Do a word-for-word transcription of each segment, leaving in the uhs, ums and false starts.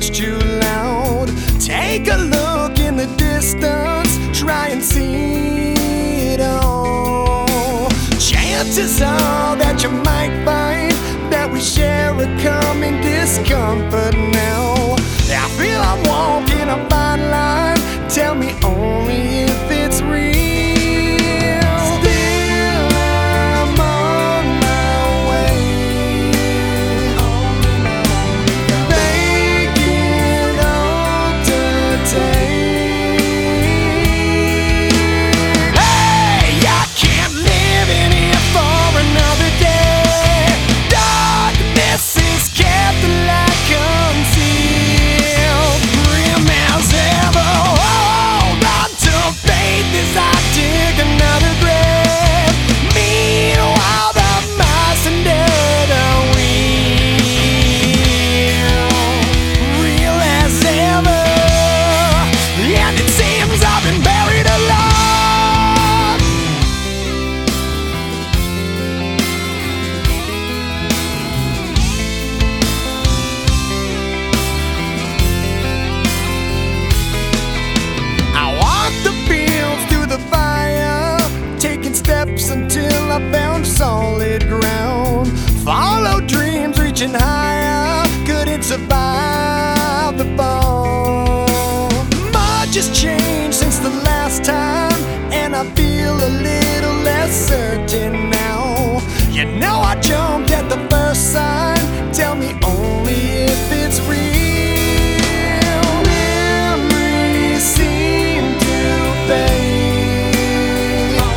much too loud. Take a look in the distance, try and see it all. Chances are that you might find that we share a common discomfort now. I feel I'm walking a fine line, tell me only if it's real. Still I'm on my way, making all to take. Hey, I can't live in here for another day. Darkness is kept the light concealed, grim as ever. Hold on to faith as I dig another grave. Meanwhile, the mice under the wheel, real as ever. And it seems I've been buried alive. I walked the fields through the fire, taking steps until I found solid ground. Followed dreams reaching higher, couldn't survive the fall. Much has changed since the last time, and I feel a little less certain now. You know I jumped at the first sign, tell me only if it's real. Memories seem to fade,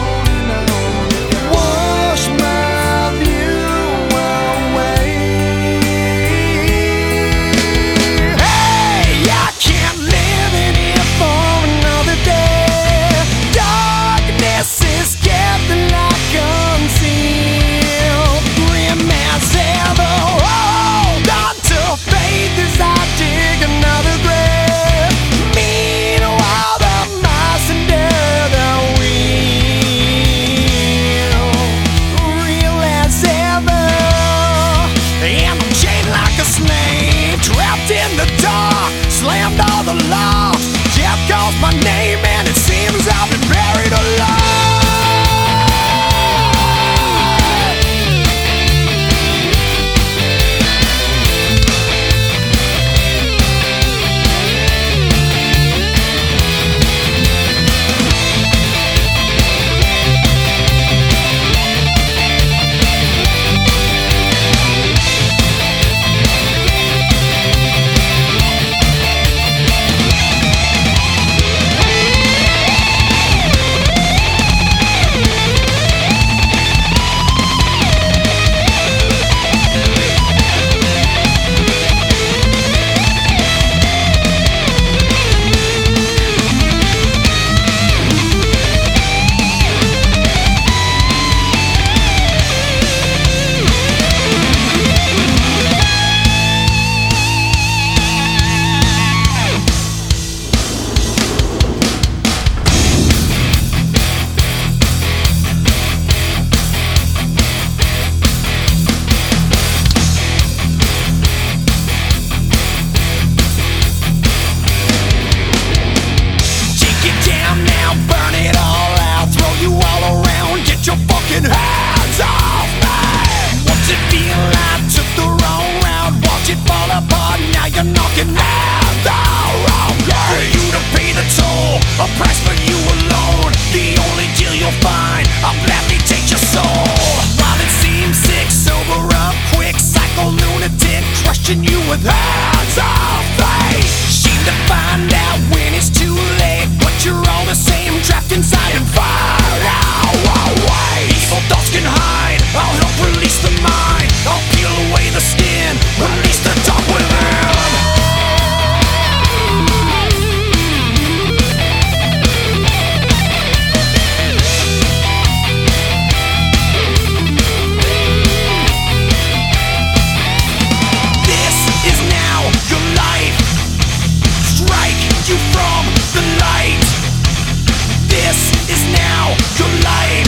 wash my view away. Hey, I can't live in here for another day. Darkness is kept the light concealed, grim as ever. Hold on to faith as I dig another grave. Meanwhile, the mice under the wheel, real as ever. And I'm chained like a slave, trapped in the dark, slammed all the locks. Death calls my name, and it seems I've been buried alive. Hands off me! What's it feel like? Took the wrong route, watch it fall apart. Now you're knocking at the wrong gate. For you to pay the toll, a price for you alone. The only deal you'll find, I'll gladly take your soul. While it seems sick, sober up quick, psycho lunatic, crushing you with hands off faith. Shame to find out when it's too late, but you're all the same, trapped inside and fired out. Evil thoughts can hide, I'll help release the mind. I'll peel away the skin, release the dark within. This is now your life. Strike you from the light. This is now your life.